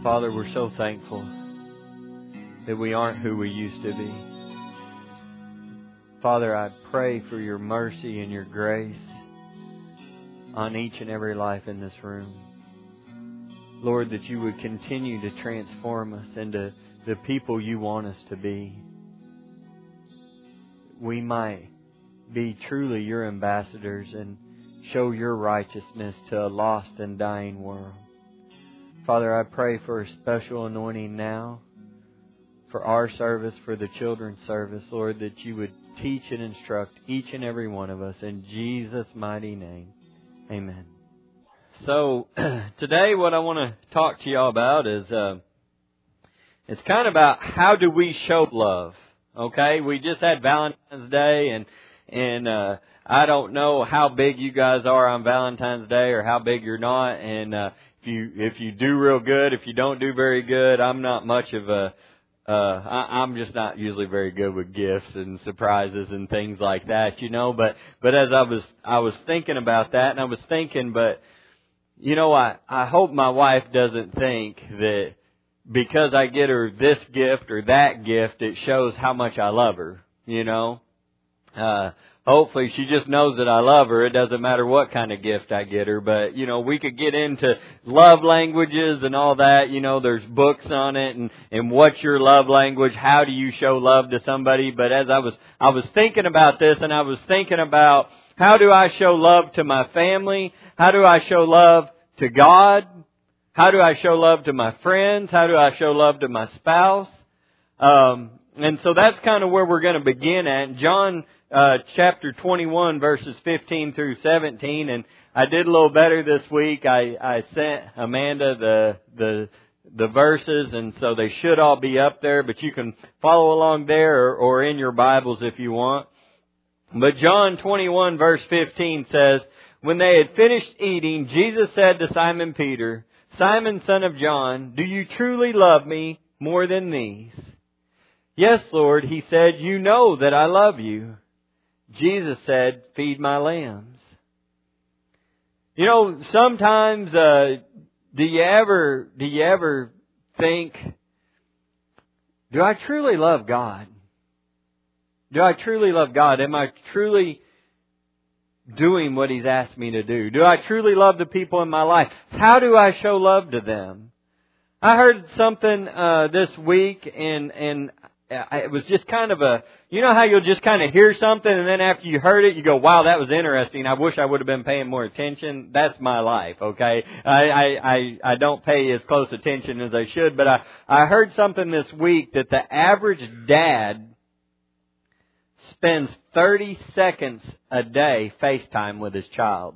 Father, we're so thankful that we aren't who we used to be. Father, I pray for your mercy and your grace on each and every life in this room. Lord, that you would continue to transform us into the people you want us to be. We might be truly your ambassadors and show your righteousness to a lost and dying world. Father, I pray for a special anointing now for our service, for the children's service, Lord, that you would teach and instruct each and every one of us in Jesus' mighty name. Amen. So, today what I want to talk to y'all about is, it's kind of about how do we show love. Okay? We just had Valentine's Day and I don't know how big you guys are on Valentine's Day or how big you're not, and if you do real good, if you don't do very good, I'm not much of a I'm just not usually very good with gifts and surprises and things like that, you know. But as I was thinking about that, and I was thinking, but you know, I hope my wife doesn't think that because I get her this gift or that gift, it shows how much I love her, you know. Hopefully she just knows that I love her. It doesn't matter what kind of gift I get her. But, you know, we could get into love languages and all that. You know, there's books on it and what's your love language? How do you show love to somebody? But as I was thinking about this, and I was thinking about how do I show love to my family? How do I show love to God? How do I show love to my friends? How do I show love to my spouse? And so that's kind of where we're going to begin at. John chapter 21, verses 15 through 17, and I did a little better this week. I sent Amanda the verses, and so they should all be up there, but you can follow along there or in your Bibles if you want. But John 21, verse 15 says, "When they had finished eating, Jesus said to Simon Peter, 'Simon, son of John, do you truly love me more than these?' 'Yes, Lord,' he said, 'you know that I love you.' Jesus said, 'Feed my lambs.'" You know, sometimes, do you ever think, do I truly love God? Do I truly love God? Am I truly doing what He's asked me to do? Do I truly love the people in my life? How do I show love to them? I heard something this week, and it was just kind of you know how you'll just kind of hear something, and then after you heard it, you go, "Wow, that was interesting. I wish I would have been paying more attention." That's my life, okay? I don't pay as close attention as I should, but I heard something this week that the average dad spends 30 seconds a day FaceTime with his child.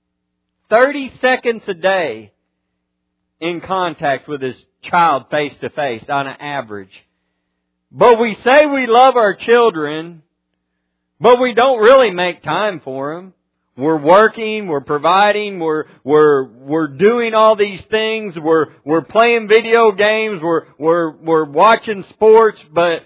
30 seconds a day in contact with his child face to face on an average. But we say we love our children, but we don't really make time for them. We're working, we're providing, we're doing all these things, we're playing video games, we're watching sports, but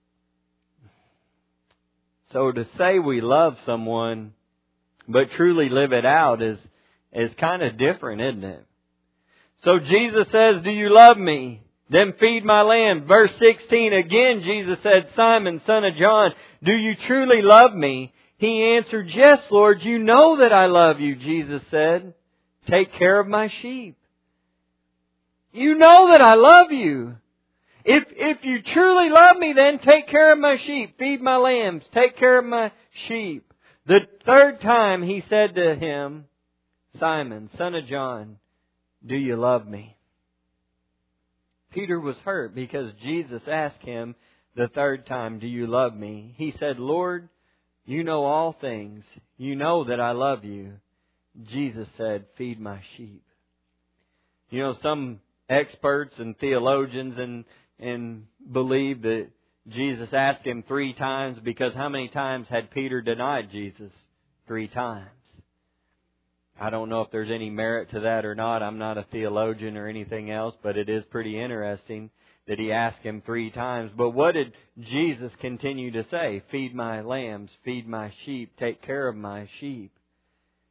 so to say we love someone but truly live it out is kind of different, isn't it? So Jesus says, "Do you love me? Then feed my lambs." Verse 16, again Jesus said, "Simon, son of John, do you truly love me?" He answered, "Yes, Lord, you know that I love you." Jesus said, "Take care of my sheep." You know that I love you. If you truly love me, then take care of my sheep. Feed my lambs. Take care of my sheep. The third time he said to him, "Simon, son of John, do you love me?" Peter was hurt because Jesus asked him the third time, "Do you love me?" He said, "Lord, you know all things. You know that I love you." Jesus said, "Feed my sheep." You know, some experts and theologians and believe that Jesus asked him 3 times because how many times had Peter denied Jesus? 3 times. I don't know if there's any merit to that or not. I'm not a theologian or anything else, but it is pretty interesting that he asked him 3 times. But what did Jesus continue to say? Feed my lambs, feed my sheep, take care of my sheep.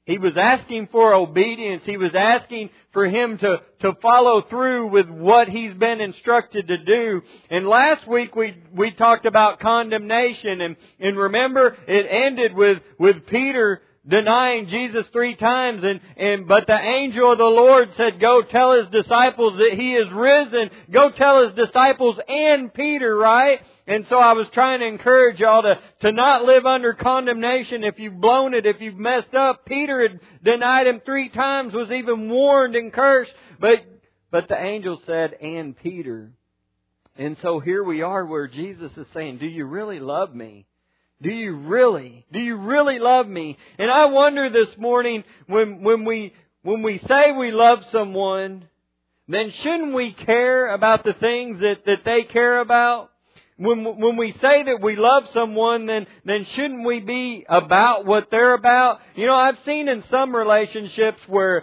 He was asking for obedience. He was asking for him to follow through with what he's been instructed to do. And last week we talked about condemnation. And remember, it ended with Peter denying Jesus 3 times. But the angel of the Lord said, go tell his disciples that he is risen. Go tell his disciples and Peter, right? And so I was trying to encourage y'all to not live under condemnation if you've blown it, if you've messed up. Peter had denied him 3 times, was even warned and cursed. But the angel said, and Peter. And so here we are where Jesus is saying, do you really love me? Do you really love me? And I wonder this morning, when we say we love someone, then shouldn't we care about the things that they care about? When we say that we love someone, then shouldn't we be about what they're about? You know, I've seen in some relationships where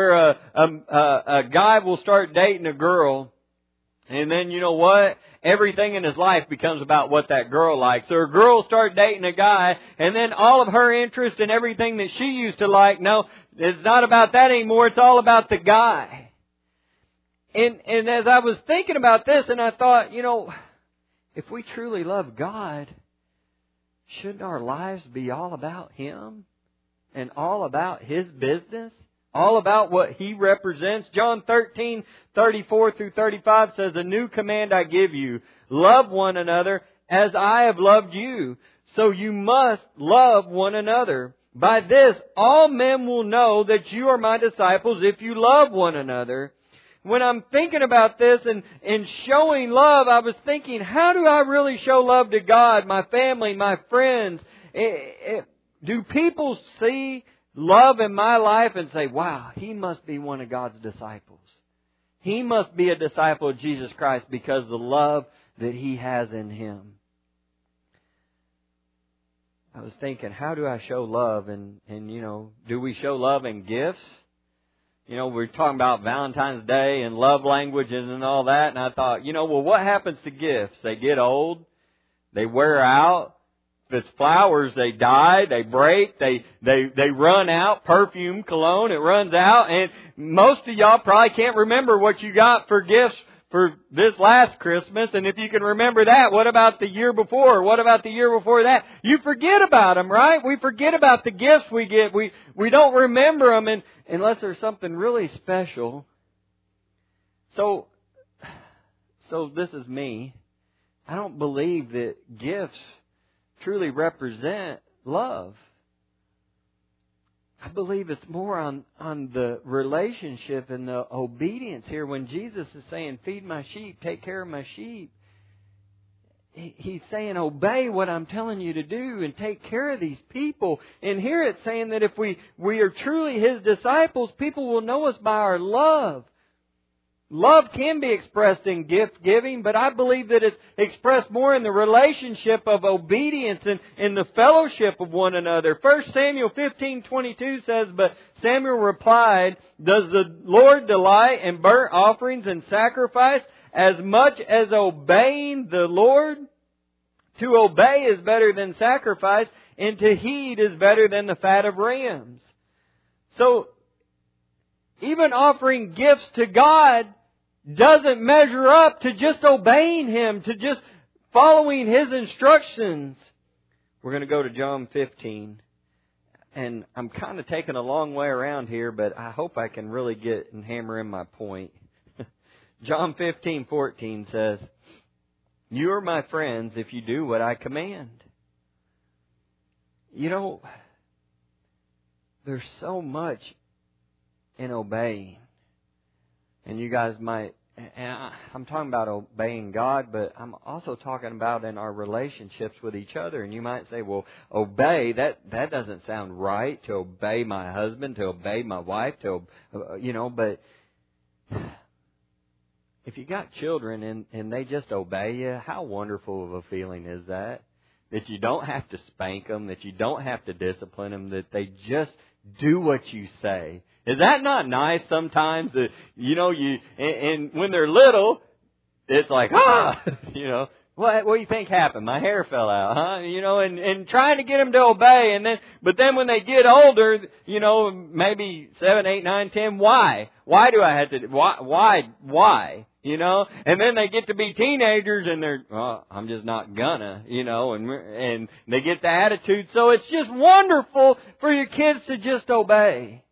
a guy will start dating a girl, and then you know what? Everything in his life becomes about what that girl likes. So a girl will start dating a guy, and then all of her interest in everything that she used to like, no, it's not about that anymore. It's all about the guy. And as I was thinking about this, and I thought, you know, if we truly love God, shouldn't our lives be all about Him and all about His business? All about what He represents? John 13:34-35 says, a new command I give you, love one another as I have loved you. So you must love one another. By this, all men will know that you are my disciples if you love one another. When I'm thinking about this and showing love, I was thinking, how do I really show love to God, my family, my friends? Do people see love in my life and say, wow, he must be one of God's disciples. He must be a disciple of Jesus Christ because of the love that He has in him. I was thinking, how do I show love? And you know, do we show love in gifts? You know, we're talking about Valentine's Day and love languages and all that. And I thought, you know, well, what happens to gifts? They get old. They wear out. If it's flowers, they die, they break, they run out. Perfume, cologne, it runs out. And most of y'all probably can't remember what you got for gifts for this last Christmas. And if you can remember that, what about the year before? What about the year before that? You forget about them, right? We forget about the gifts we get. We don't remember them unless there's something really special. So this is me. I don't believe that gifts truly represent love. I believe it's more on the relationship and the obedience here. When Jesus is saying, feed my sheep, take care of my sheep, He's saying, obey what I'm telling you to do and take care of these people. And here it's saying that if we are truly His disciples, people will know us by our love. Love can be expressed in gift giving, but I believe that it's expressed more in the relationship of obedience and in the fellowship of one another. 1 Samuel 15:22 says, but Samuel replied, does the Lord delight in burnt offerings and sacrifice as much as obeying the Lord? To obey is better than sacrifice, and to heed is better than the fat of rams. So, even offering gifts to God doesn't measure up to just obeying Him, to just following His instructions. We're going to go to John 15. And I'm kind of taking a long way around here, but I hope I can really get and hammer in my point. John 15:14 says, you are my friends if you do what I command. You know, there's so much in obeying. And you guys might, and I'm talking about obeying God, but I'm also talking about in our relationships with each other. And you might say, well, obey, that doesn't sound right, to obey my husband, to obey my wife, but if you got children and they just obey you, how wonderful of a feeling is that? That you don't have to spank them, that you don't have to discipline them, that they just do what you say. Is that not nice sometimes? That, and when they're little, it's like, What do you think happened? My hair fell out, huh? And trying to get them to obey, but then when they get older, maybe 7, 8, 9, 10, why? Why do I have to, why? And then they get to be teenagers and they're, well, I'm just not gonna, and they get the attitude. So it's just wonderful for your kids to just obey.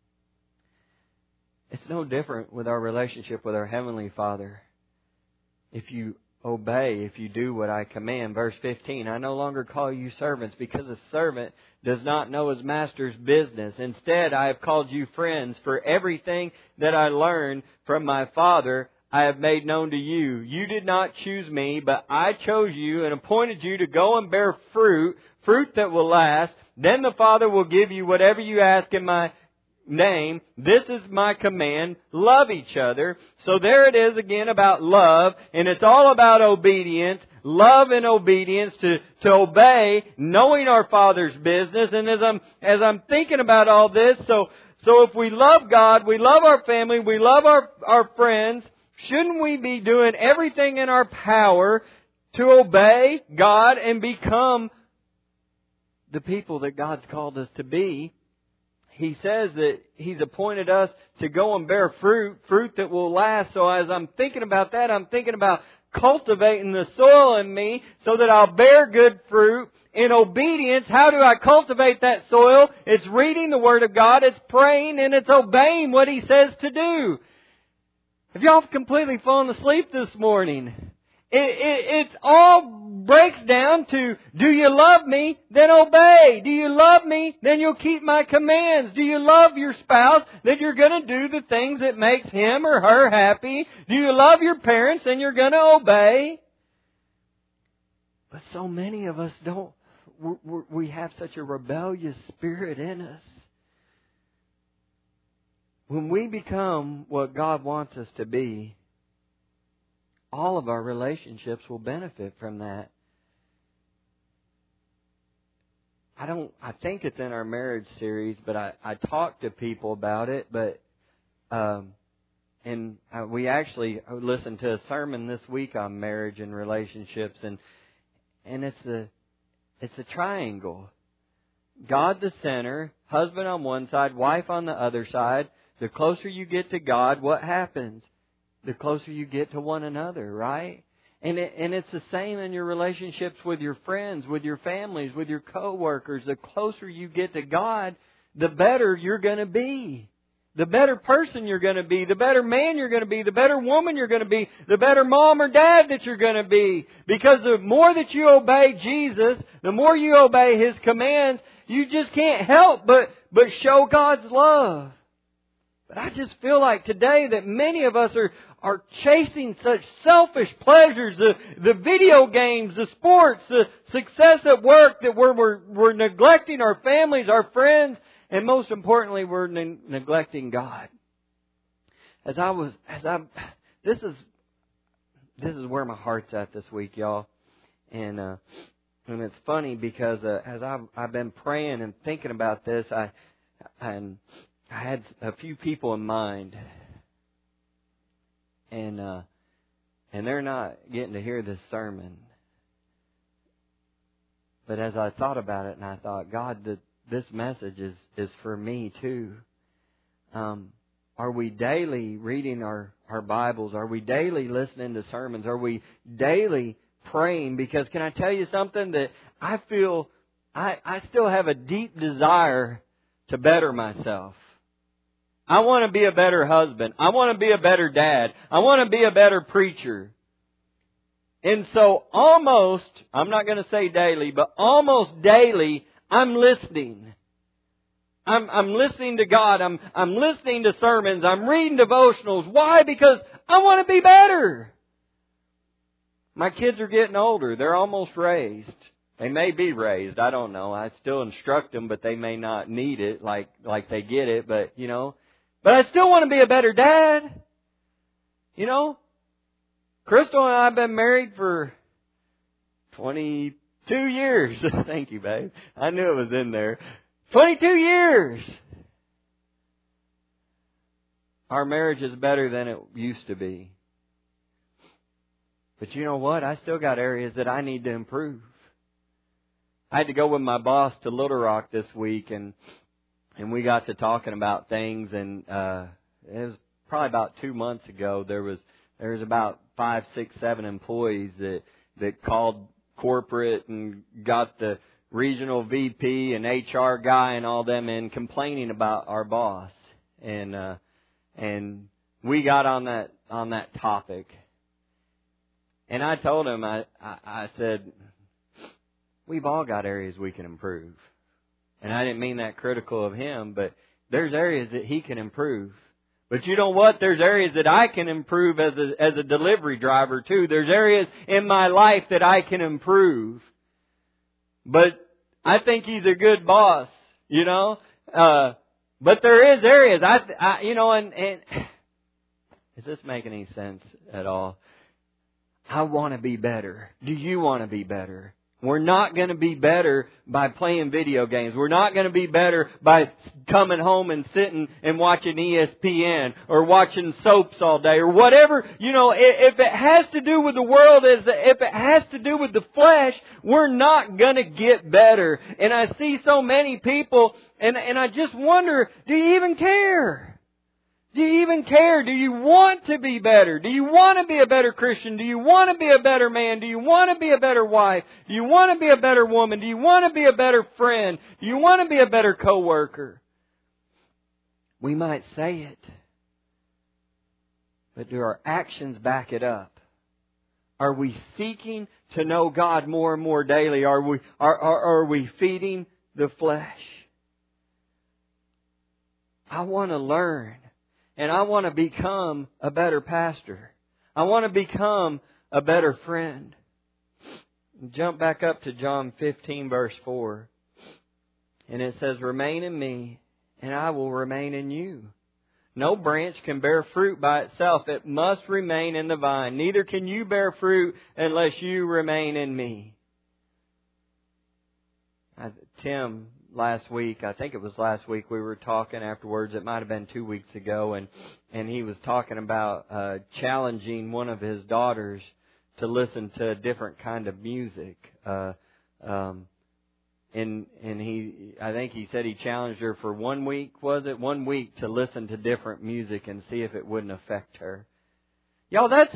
It's no different with our relationship with our Heavenly Father. If you obey, if you do what I command. Verse 15, I no longer call you servants, because a servant does not know his master's business. Instead, I have called you friends, for everything that I learned from my Father I have made known to you. You did not choose me, but I chose you and appointed you to go and bear fruit that will last. Then the Father will give you whatever you ask in my name. This is my command. Love each other. So there it is again about love, and it's all about obedience. Love and obedience, to obey, knowing our Father's business. And as I'm thinking about all this, so if we love God, we love our family, we love our friends, shouldn't we be doing everything in our power to obey God and become the people that God's called us to be? He says that He's appointed us to go and bear fruit that will last. So as I'm thinking about that, I'm thinking about cultivating the soil in me so that I'll bear good fruit in obedience. How do I cultivate that soil? It's reading the Word of God, it's praying, and it's obeying what He says to do. Have y'all completely fallen asleep this morning? It all breaks down to, do you love me? Then obey. Do you love me? Then you'll keep my commands. Do you love your spouse? Then you're going to do the things that makes him or her happy. Do you love your parents? Then you're going to obey. But so many of us don't. We have such a rebellious spirit in us. When we become what God wants us to be, all of our relationships will benefit from that. I think it's in our marriage series, but I talk to people about it, but we actually listened to a sermon this week on marriage and relationships, and it's a triangle. God the center, husband on one side, wife on the other side. The closer you get to God, what happens? The closer you get to one another, right? And it's the same in your relationships with your friends, with your families, with your coworkers. The closer you get to God, the better you're going to be. The better person you're going to be. The better man you're going to be. The better woman you're going to be. The better mom or dad that you're going to be. Because the more that you obey Jesus, the more you obey His commands, you just can't help but show God's love. But I just feel like today that many of us are chasing such selfish pleasures, the video games, the sports, the success at work, that we're neglecting our families, our friends, and most importantly, we're neglecting God. This is where my heart's at this week, y'all, and it's funny because as I've been praying and thinking about this, I had a few people in mind, and they're not getting to hear this sermon. But as I thought about it, and I thought, God, this message is for me too. Are we daily reading our Bibles? Are we daily listening to sermons? Are we daily praying? Because can I tell you something that I feel I still have a deep desire to better myself. I want to be a better husband. I want to be a better dad. I want to be a better preacher. And so almost, I'm not going to say daily, but almost daily, I'm listening. I'm listening to God. I'm listening to sermons. I'm reading devotionals. Why? Because I want to be better. My kids are getting older. They're almost raised. They may be raised. I don't know. I still instruct them, but they may not need it like they get it. But, But I still want to be a better dad. Crystal and I have been married for 22 years. Thank you, babe. I knew it was in there. 22 years. Our marriage is better than it used to be. But you know what? I still got areas that I need to improve. I had to go with my boss to Little Rock this week, and we got to talking about things, and it was probably about 2 months ago. There was about 5, 6, 7 employees that called corporate and got the regional VP and HR guy and all them in complaining about our boss, and we got on that topic. And I told him, I said, we've all got areas we can improve. And I didn't mean that critical of him, but there's areas that he can improve. But you know what? There's areas that I can improve as a delivery driver too. There's areas in my life that I can improve. But I think he's a good boss, you know. But there is areas, and does this make any sense at all? I want to be better. Do you want to be better? We're not going to be better by playing video games. We're not going to be better by coming home and sitting and watching ESPN or watching soaps all day or whatever. You know, if it has to do with the world, if it has to do with the flesh, we're not going to get better. And I see so many people, and I just wonder, do you even care? Do you even care? Do you want to be better? Do you want to be a better Christian? Do you want to be a better man? Do you want to be a better wife? Do you want to be a better woman? Do you want to be a better friend? Do you want to be a better coworker? We might say it, but do our actions back it up? Are we seeking to know God more and more daily? Are we feeding the flesh? I want to learn. And I want to become a better pastor. I want to become a better friend. Jump back up to John 15, verse 4. And it says, "Remain in me, and I will remain in you. No branch can bear fruit by itself. It must remain in the vine. Neither can you bear fruit unless you remain in me." Tim, last week, I think it was last week, we were talking afterwards. It might have been 2 weeks ago, and he was talking about challenging one of his daughters to listen to a different kind of music. And I think he said he challenged her for 1 week, was it? 1 week to listen to different music and see if it wouldn't affect her. Y'all, that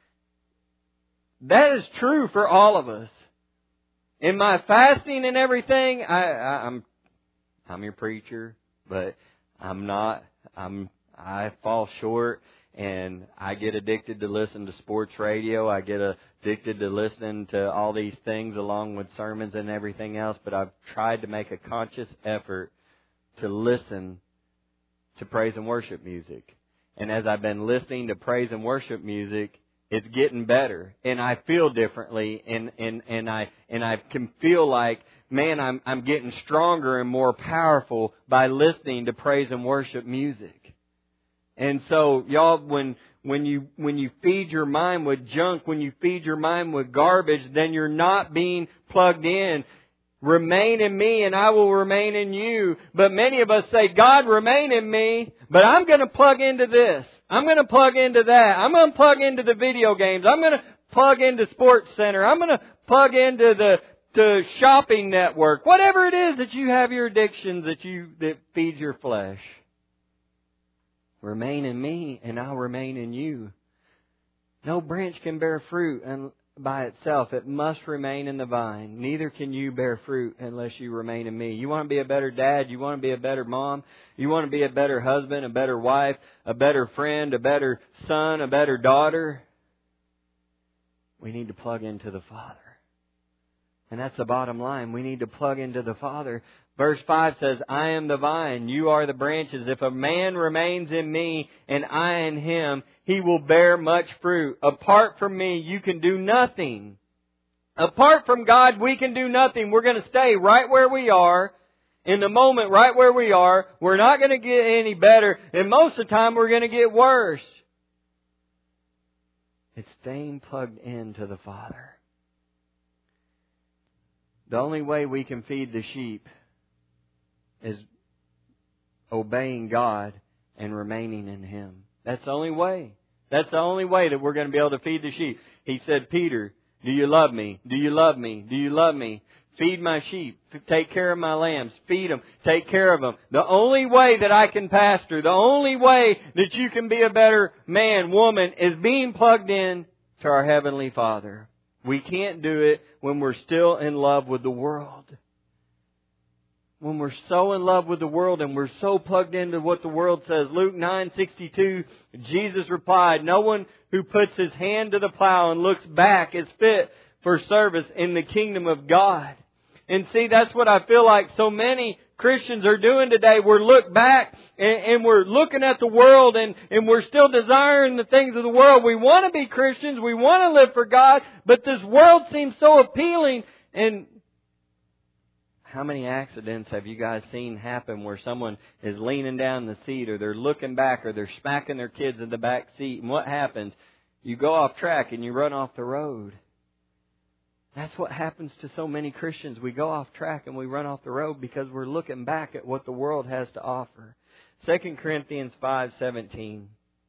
is true for all of us. In my fasting and everything, I'm your preacher, but I'm not. I fall short, and I get addicted to listening to sports radio. I get addicted to listening to all these things along with sermons and everything else. But I've tried to make a conscious effort to listen to praise and worship music. And as I've been listening to praise and worship music, it's getting better, and I feel differently, and I can feel like, man, I'm getting stronger and more powerful by listening to praise and worship music. And so, y'all, when you feed your mind with junk, when you feed your mind with garbage, then you're not being plugged in. Remain in me and I will remain in you. But many of us say, God, remain in me, but I'm going to plug into this. I'm going to plug into that. I'm going to plug into the video games. I'm going to plug into Sports Center. I'm going to plug into the shopping network. Whatever it is that you have your addictions that feeds your flesh. Remain in me and I'll remain in you. No branch can bear fruit by itself. It must remain in the vine. Neither can you bear fruit unless you remain in me. You want to be a better dad? You want to be a better mom? You want to be a better husband, a better wife, a better friend, a better son, a better daughter? We need to plug into the Father. And that's the bottom line. We need to plug into the Father. Verse 5 says, I am the vine, you are the branches. If a man remains in me and I in him, he will bear much fruit. Apart from me, you can do nothing. Apart from God, we can do nothing. We're going to stay right where we are, in the moment right where we are. We're not going to get any better. And most of the time, we're going to get worse. It's staying plugged into the Father. The only way we can feed the sheep is obeying God and remaining in Him. That's the only way. That's the only way that we're going to be able to feed the sheep. He said, Peter, do you love me? Do you love me? Do you love me? Feed my sheep. Take care of my lambs. Feed them. Take care of them. The only way that I can pastor, the only way that you can be a better man, woman, is being plugged in to our Heavenly Father. We can't do it when we're still in love with the world. When we're so in love with the world and we're so plugged into what the world says. Luke 9:62, Jesus replied, no one who puts his hand to the plow and looks back is fit for service in the kingdom of God. And see, that's what I feel like so many Christians are doing today. We're look back and we're looking at the world and we're still desiring the things of the world. We want to be Christians. We want to live for God. But this world seems so appealing. And how many accidents have you guys seen happen where someone is leaning down the seat or they're looking back or they're smacking their kids in the back seat? And what happens? You go off track and you run off the road. That's what happens to so many Christians. We go off track and we run off the road because we're looking back at what the world has to offer. 2 Corinthians 5:17.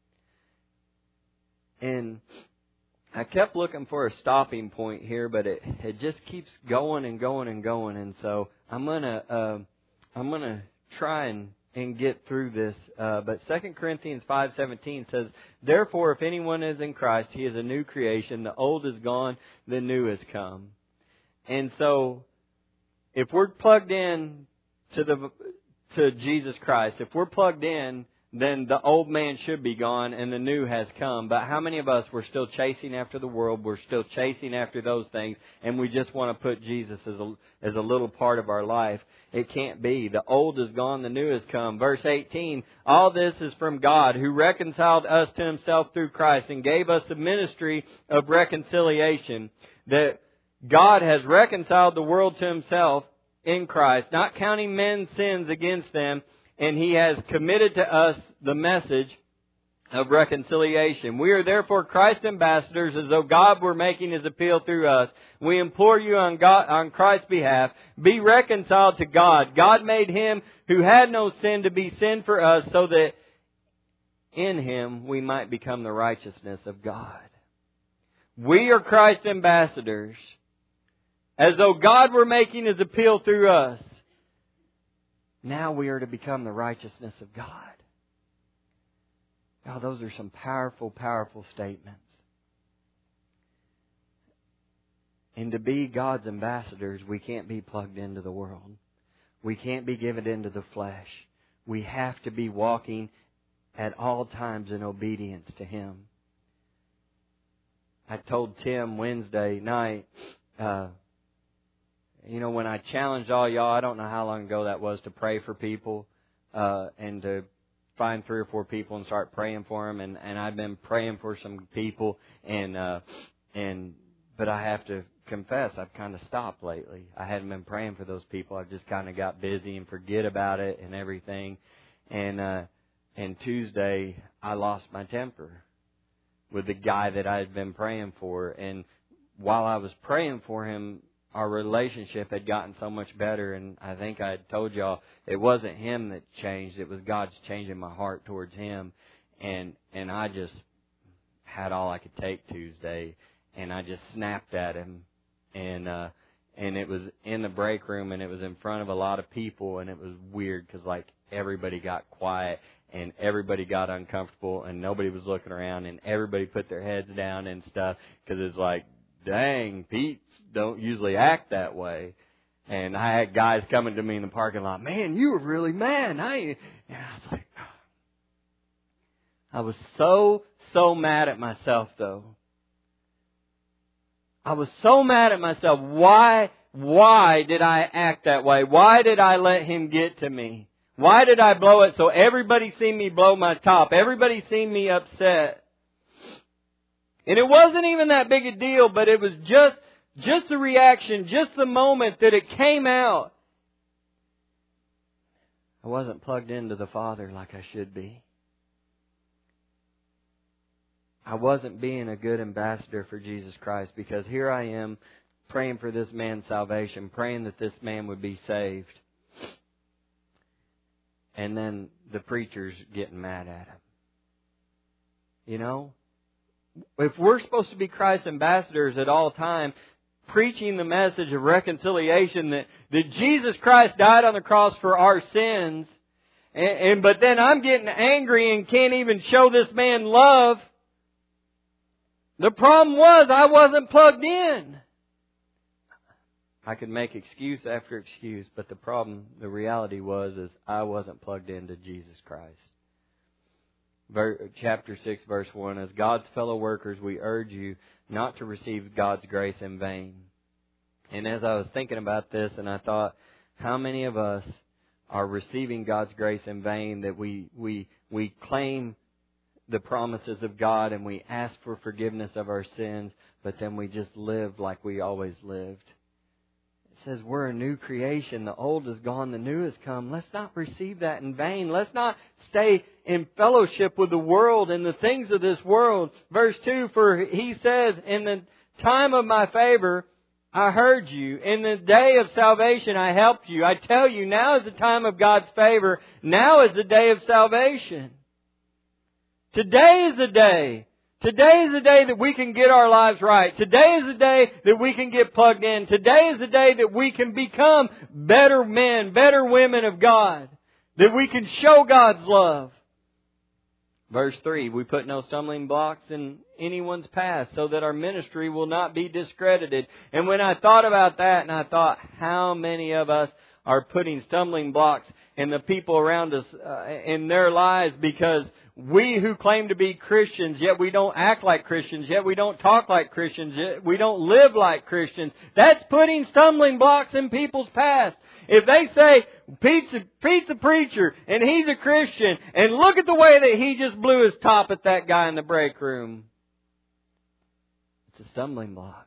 And I kept looking for a stopping point here, but it just keeps going and going and going. And so I'm gonna try and get through this. But 2 Corinthians 5:17 says, therefore, if anyone is in Christ, he is a new creation. The old is gone, the new has come. And so, if we're plugged in to Jesus Christ, if we're plugged in, then the old man should be gone and the new has come. But how many of us, we're still chasing after the world, we're still chasing after those things, and we just want to put Jesus as a little part of our life? It can't be. The old is gone, the new has come. Verse 18, all this is from God, who reconciled us to Himself through Christ and gave us the ministry of reconciliation. That God has reconciled the world to Himself in Christ, not counting men's sins against them, and He has committed to us the message of reconciliation. We are therefore Christ's ambassadors, as though God were making His appeal through us. We implore you on Christ's behalf, be reconciled to God. God made Him who had no sin to be sin for us, so that in Him we might become the righteousness of God. We are Christ's ambassadors, as though God were making His appeal through us. Now we are to become the righteousness of God. Now, those are some powerful, powerful statements. And to be God's ambassadors, we can't be plugged into the world. We can't be given into the flesh. We have to be walking at all times in obedience to Him. I told Tim Wednesday night, when I challenged all y'all, I don't know how long ago that was, to pray for people and to find 3 or 4 people and start praying for them. And I've been praying for some people, but I have to confess, I've kind of stopped lately. I hadn't been praying for those people. I've just kind of got busy and forget about it and everything. And Tuesday, I lost my temper with the guy that I had been praying for. And while I was praying for him, our relationship had gotten so much better. And I think I had told y'all, it wasn't him that changed. It was God's changing my heart towards him. And I just had all I could take Tuesday. And I just snapped at him. And it was in the break room, and it was in front of a lot of people. And it was weird because, everybody got quiet. And everybody got uncomfortable, and nobody was looking around, and everybody put their heads down and stuff, because it's like, dang, Pete don't usually act that way. And I had guys coming to me in the parking lot, man, you were really mad. And I was like, I was so mad at myself, though. I was so mad at myself. Why did I act that way? Why did I let him get to me? Why did I blow it so everybody seen me blow my top? Everybody seen me upset. And it wasn't even that big a deal, but it was just the reaction, just the moment that it came out. I wasn't plugged into the Father like I should be. I wasn't being a good ambassador for Jesus Christ, because here I am praying for this man's salvation, praying that this man would be saved. And then the preacher's getting mad at him. if we're supposed to be Christ's ambassadors at all time, preaching the message of reconciliation that Jesus Christ died on the cross for our sins, but then I'm getting angry and can't even show this man love. The problem was I wasn't plugged in. I could make excuse after excuse, but the reality is I wasn't plugged into Jesus Christ. Chapter 6, verse 1, as God's fellow workers, we urge you not to receive God's grace in vain. And as I was thinking about this, and I thought, how many of us are receiving God's grace in vain, that we claim the promises of God and we ask for forgiveness of our sins, but then we just live like we always lived. It says we're a new creation. The old is gone, the new has come. Let's not receive that in vain. Let's not stay in fellowship with the world and the things of this world. Verse 2, for he says, in the time of my favor, I heard you. In the day of salvation, I helped you. I tell you, now is the time of God's favor. Now is the day of salvation. Today is the day. Today is the day that we can get our lives right. Today is the day that we can get plugged in. Today is the day that we can become better men, better women of God. That we can show God's love. Verse 3, we put no stumbling blocks in anyone's path so that our ministry will not be discredited. And when I thought about that, and I thought, how many of us are putting stumbling blocks in the people around us in their lives, because we who claim to be Christians, yet we don't act like Christians, yet we don't talk like Christians, yet we don't live like Christians. That's putting stumbling blocks in people's past. If they say, Pete's a preacher, and he's a Christian, and look at the way that he just blew his top at that guy in the break room, it's a stumbling block.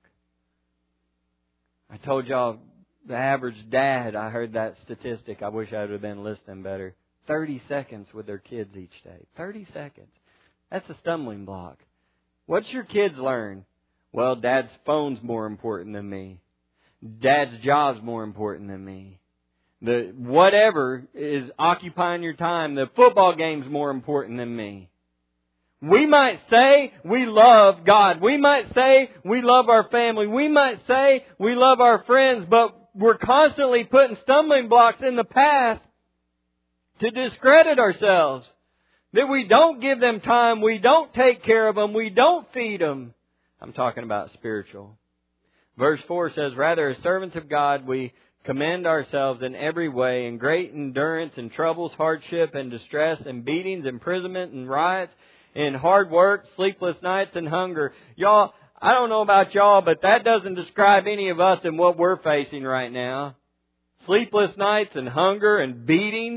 I told y'all, the average dad, I heard that statistic, I wish I would have been listening better, 30 seconds with their kids each day. 30 seconds. That's a stumbling block. What's your kids learn? Well, Dad's phone's more important than me. Dad's job's more important than me. The whatever is occupying your time, the football game's more important than me. We might say we love God. We might say we love our family. We might say we love our friends, but we're constantly putting stumbling blocks in the path to discredit ourselves. That we don't give them time, we don't take care of them, we don't feed them. I'm talking about spiritual. Verse 4 says, rather as servants of God, we commend ourselves in every way, in great endurance, in troubles, hardship, and distress, in beatings, imprisonment, and riots, in hard work, sleepless nights, and hunger. Y'all, I don't know about y'all, but that doesn't describe any of us in what we're facing right now. Sleepless nights and hunger and beatings.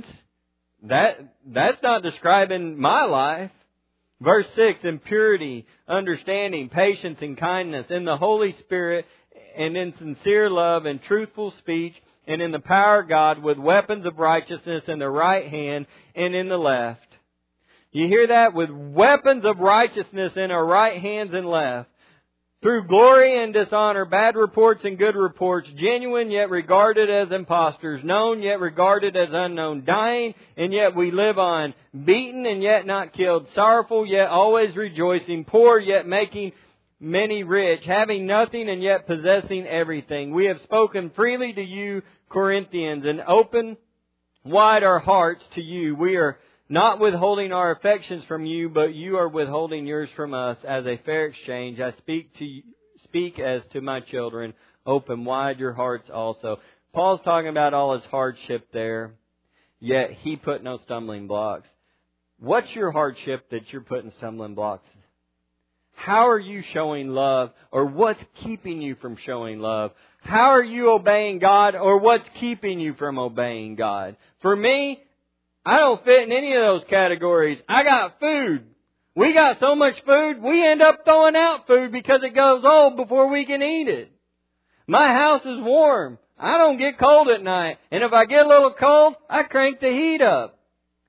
That's not describing my life. Verse 6, in purity, understanding, patience, and kindness, in the Holy Spirit, and in sincere love and truthful speech, and in the power of God, with weapons of righteousness in the right hand and in the left. You hear that? With weapons of righteousness in our right hands and left. Through glory and dishonor, bad reports and good reports, genuine yet regarded as impostors, known yet regarded as unknown, dying and yet we live on, beaten and yet not killed, sorrowful yet always rejoicing, poor yet making many rich, having nothing and yet possessing everything. We have spoken freely to you, Corinthians, and open wide our hearts to you. We are not withholding our affections from you, but you are withholding yours from us. As a fair exchange, I speak as to my children. Open wide your hearts also. Paul's talking about all his hardship there, yet he put no stumbling blocks. What's your hardship that you're putting stumbling blocks? How are you showing love, or what's keeping you from showing love? How are you obeying God, or what's keeping you from obeying God? For me, I don't fit in any of those categories. I got food. We got so much food, we end up throwing out food because it goes old before we can eat it. My house is warm. I don't get cold at night. And if I get a little cold, I crank the heat up.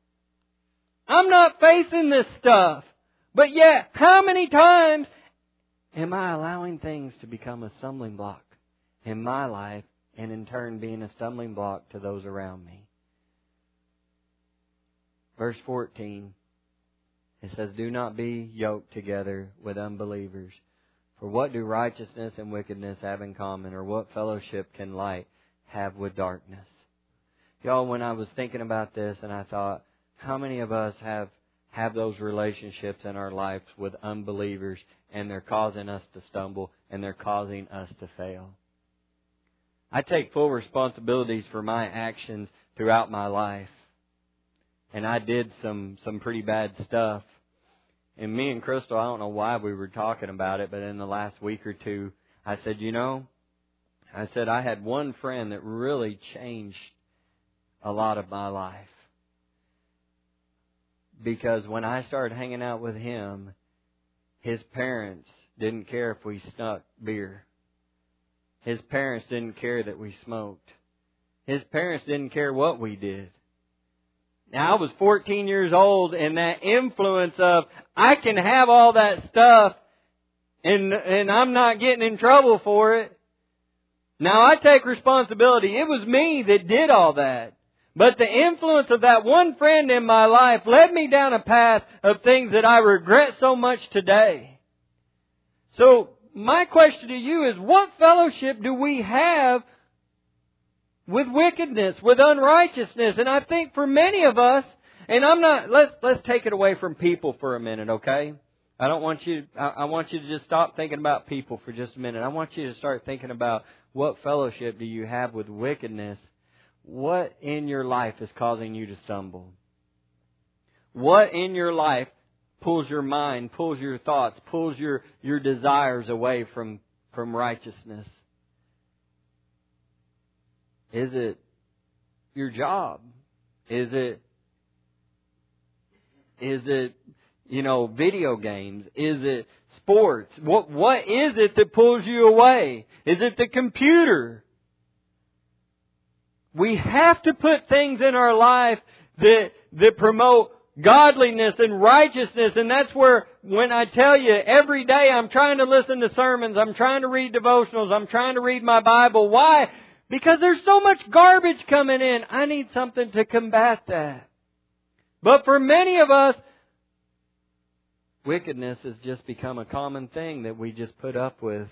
I'm not facing this stuff. But yet, how many times am I allowing things to become a stumbling block in my life, and in turn being a stumbling block to those around me? Verse 14, It says, do not be yoked together with unbelievers. For what do righteousness and wickedness have in common? Or what fellowship can light have with darkness? Y'all, when I was thinking about this, and I thought, how many of us have those relationships in our lives with unbelievers, and they're causing us to stumble, and they're causing us to fail? I take full responsibilities for my actions throughout my life. And I did some pretty bad stuff. And me and Crystal, I don't know why we were talking about it, but in the last week or two, I said, I had one friend that really changed a lot of my life. Because when I started hanging out with him, his parents didn't care if we snuck beer. His parents didn't care that we smoked. His parents didn't care what we did. Now, I was 14 years old, and that influence of, I can have all that stuff, and I'm not getting in trouble for it. Now, I take responsibility. It was me that did all that. But the influence of that one friend in my life led me down a path of things that I regret so much today. So, my question to you is, what fellowship do we have with wickedness, with unrighteousness? And I think for many of us, and let's take it away from people for a minute, okay? I want you to just stop thinking about people for just a minute. I want you to start thinking about, what fellowship do you have with wickedness? What in your life is causing you to stumble? What in your life pulls your mind, pulls your thoughts, pulls your desires away from righteousness? Is it your job? Is it video games? Is it sports? What is it that pulls you away? Is it the computer? We have to put things in our life that promote godliness and righteousness. And that's where, when I tell you, every day I'm trying to listen to sermons, I'm trying to read devotionals, I'm trying to read my Bible. Why? Because there's so much garbage coming in. I need something to combat that. But for many of us, wickedness has just become a common thing that we just put up with.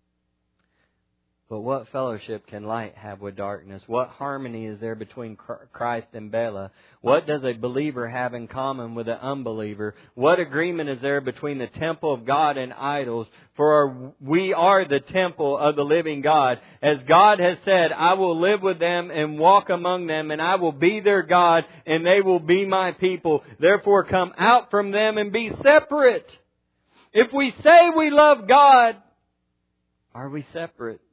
But what fellowship can light have with darkness? What harmony is there between Christ and Bela? What does a believer have in common with an unbeliever? What agreement is there between the temple of God and idols? For we are the temple of the living God. As God has said, I will live with them and walk among them, and I will be their God, and they will be my people. Therefore come out from them and be separate. If we say we love God, are we separate?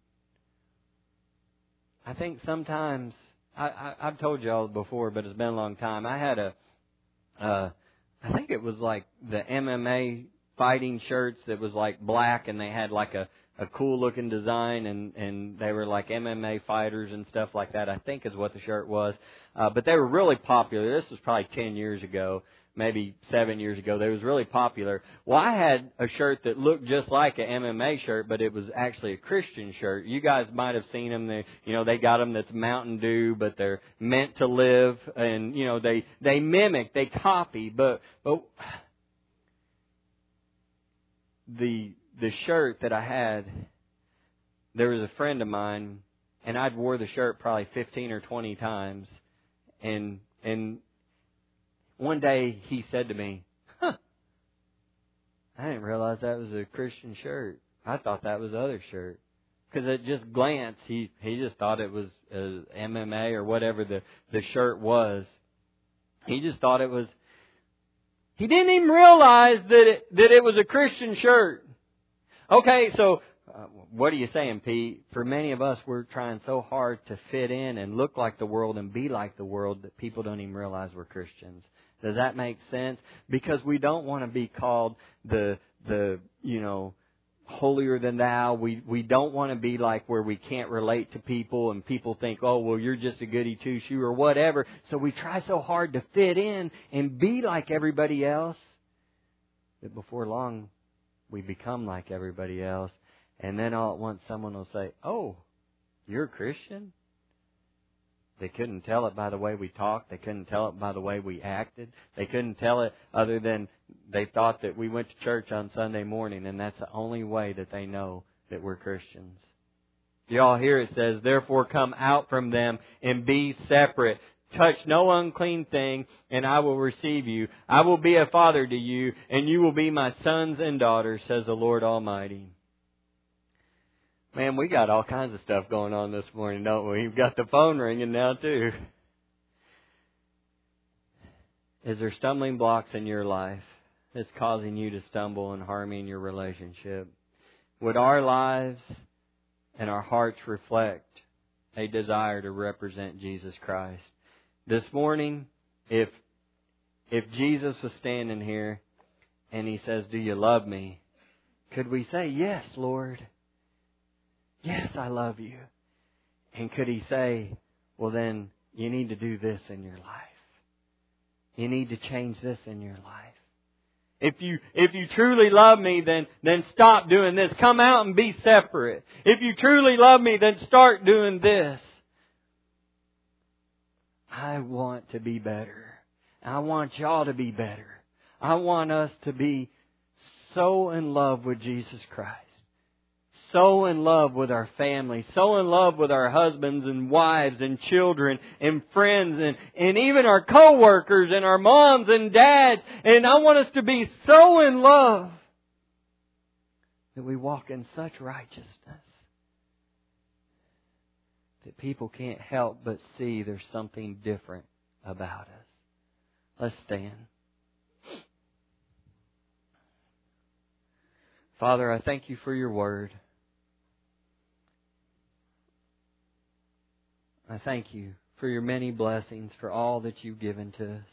I think sometimes, I've told you all before, but it's been a long time. I had I think it was like the MMA fighting shirts that was like black, and they had like a cool looking design, and they were like MMA fighters and stuff like that, I think is what the shirt was. But they were really popular. This was probably 10 years ago, maybe 7 years ago. They was really popular. Well, I had a shirt that looked just like an MMA shirt, but it was actually a Christian shirt. You guys might have seen them. They got them that's Mountain Dew, but they're meant to live, and they mimic, they copy, but the shirt that I had, there was a friend of mine, and I'd wore the shirt probably 15 or 20 times, and one day he said to me, I didn't realize that was a Christian shirt. I thought that was the other shirt. Because at just glance, he just thought it was MMA or whatever the shirt was. He just thought it was... He didn't even realize that it was a Christian shirt. Okay, so what are you saying, Pete? For many of us, we're trying so hard to fit in and look like the world and be like the world that people don't even realize we're Christians. Does that make sense? Because we don't want to be called the holier than thou. We don't want to be like where we can't relate to people and people think, oh, well, you're just a goody two-shoe or whatever. So we try so hard to fit in and be like everybody else that before long we become like everybody else. And then all at once someone will say, oh, you're a Christian? They couldn't tell it by the way we talked. They couldn't tell it by the way we acted. They couldn't tell it other than They thought that we went to church on Sunday morning, and that's the only way that they know that we're Christians. You all hear it says, therefore come out from them and be separate. Touch no unclean thing, and I will receive you. I will be a father to you, and you will be my sons and daughters, says the Lord Almighty. Man, we got all kinds of stuff going on this morning, don't we? We've got the phone ringing now, too. Is there stumbling blocks in your life that's causing you to stumble and harming your relationship? Would our lives and our hearts reflect a desire to represent Jesus Christ? This morning, if Jesus was standing here and He says, do you love me? Could we say, yes, Lord. Yes, I love you. And could He say, well then, you need to do this in your life. You need to change this in your life. If you truly love me, then stop doing this. Come out and be separate. If you truly love me, then start doing this. I want to be better. I want y'all to be better. I want us to be so in love with Jesus Christ. So in love with our family. So in love with our husbands and wives and children and friends and even our co-workers and our moms and dads. And I want us to be so in love that we walk in such righteousness that people can't help but see there's something different about us. Let's stand. Father, I thank You for Your Word. I thank You for Your many blessings, for all that You've given to us.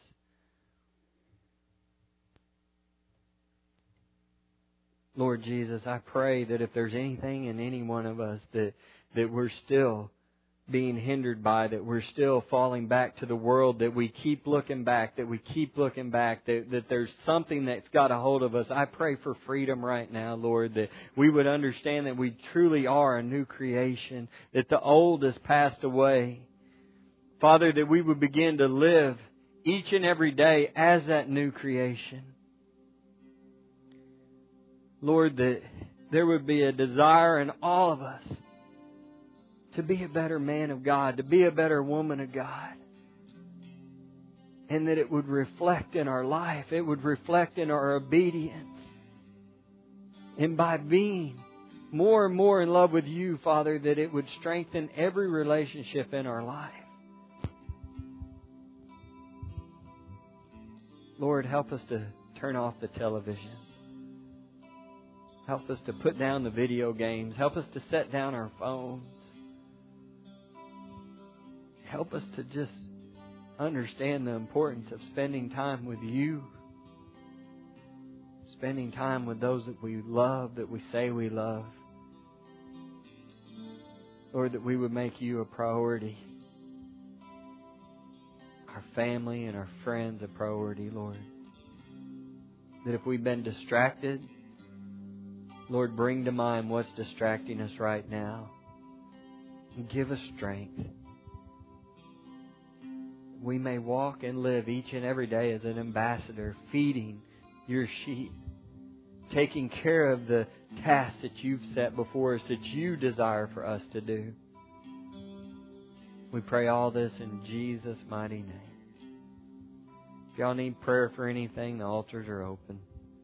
Lord Jesus, I pray that if there's anything in any one of us that we're still being hindered by, that we're still falling back to the world, that we keep looking back, that there's something that's got a hold of us. I pray for freedom right now, Lord, that we would understand that we truly are a new creation, that the old has passed away. Father, that we would begin to live each and every day as that new creation. Lord, that there would be a desire in all of us to be a better man of God, to be a better woman of God. And that it would reflect in our life. It would reflect in our obedience. And by being more and more in love with You, Father, that it would strengthen every relationship in our life. Lord, help us to turn off the television. Help us to put down the video games. Help us to set down our phones. Help us to just understand the importance of spending time with You. Spending time with those that we love, that we say we love. Lord, that we would make You a priority. Our family and our friends a priority, Lord. That if we've been distracted, Lord, bring to mind what's distracting us right now. And give us strength. We may walk and live each and every day as an ambassador, feeding Your sheep, taking care of the tasks that You've set before us, that You desire for us to do. We pray all this in Jesus' mighty name. If y'all need prayer for anything, the altars are open.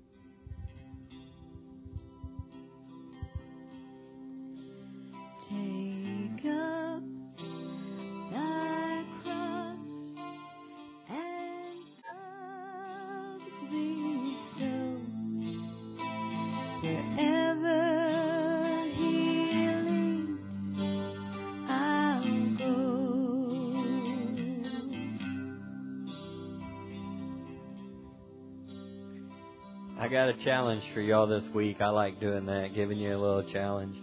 I got a challenge for y'all this week. I like doing that, giving you a little challenge.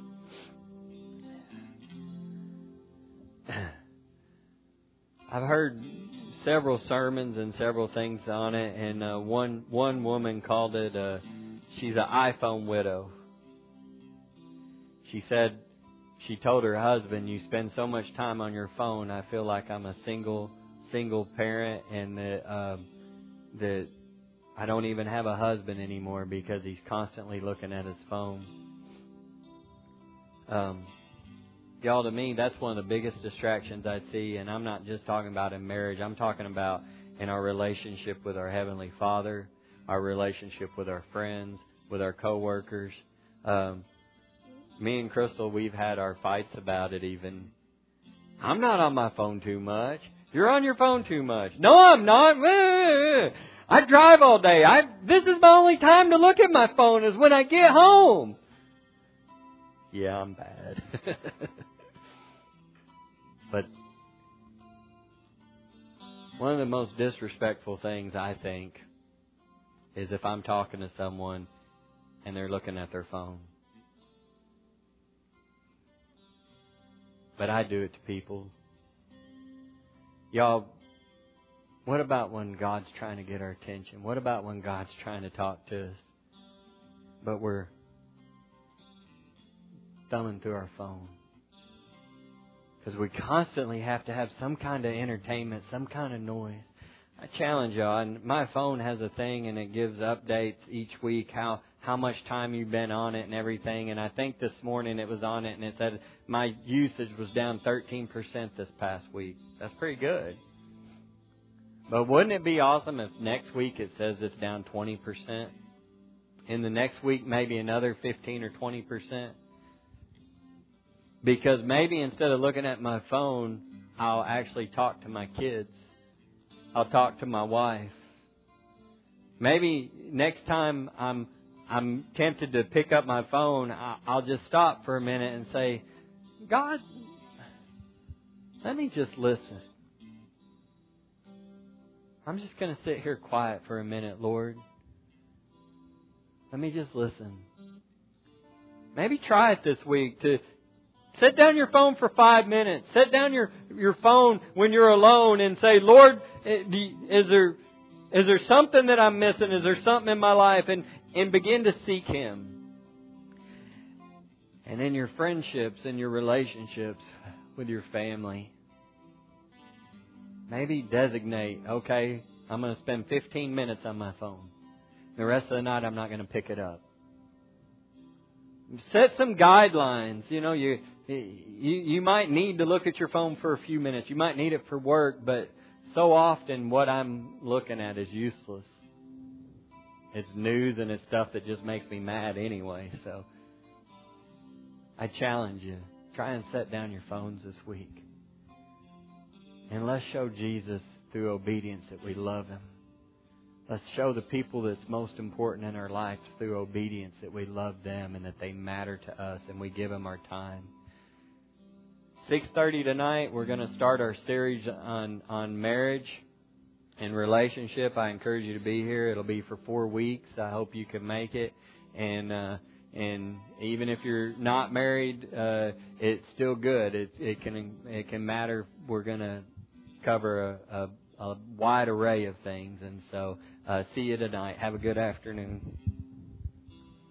I've heard several sermons and several things on it, and one woman called it, she's an iPhone widow. She said, she told her husband, you spend so much time on your phone, I feel like I'm a single parent, and that I don't even have a husband anymore because he's constantly looking at his phone. Y'all, to me, that's one of the biggest distractions I see. And I'm not just talking about in marriage. I'm talking about in our relationship with our Heavenly Father, our relationship with our friends, with our coworkers. Me and Crystal, we've had our fights about it even. I'm not on my phone too much. You're on your phone too much. No, I'm not. I drive all day. This is my only time to look at my phone is when I get home. Yeah, I'm bad. But one of the most disrespectful things, I think, is if I'm talking to someone and they're looking at their phone. But I do it to people. Y'all, what about when God's trying to get our attention? What about when God's trying to talk to us, but we're thumbing through our phone? Because we constantly have to have some kind of entertainment, some kind of noise. I challenge y'all, and my phone has a thing and it gives updates each week, how much time you've been on it and everything. And I think this morning it was on it and it said my usage was down 13% this past week. That's pretty good. But wouldn't it be awesome if next week it says it's down 20%? In the next week maybe another 15 or 20%? Because maybe instead of looking at my phone, I'll actually talk to my kids. I'll talk to my wife. Maybe next time I'm tempted to pick up my phone, I'll just stop for a minute and say, God, let me just listen. I'm just going to sit here quiet for a minute, Lord. Let me just listen. Maybe try it this week to set down your phone for 5 minutes. Set down your phone when you're alone and say, Lord, is there something that I'm missing? Is there something in my life? And begin to seek Him. And in your friendships and your relationships with your family, maybe designate, okay, I'm going to spend 15 minutes on my phone. The rest of the night I'm not going to pick it up. Set some guidelines. You know, you might need to look at your phone for a few minutes. You might need it for work, but so often what I'm looking at is useless. It's news and it's stuff that just makes me mad anyway. So I challenge you, try and set down your phones this week. And let's show Jesus through obedience that we love Him. Let's show the people that's most important in our lives through obedience that we love them and that they matter to us and we give them our time. 6:30 tonight, we're going to start our series on marriage and relationship. I encourage you to be here. It'll be for 4 weeks. I hope you can make it. And even if you're not married, it's still good. It can matter. We're going to cover a wide array of things. And so, see you tonight. Have a good afternoon.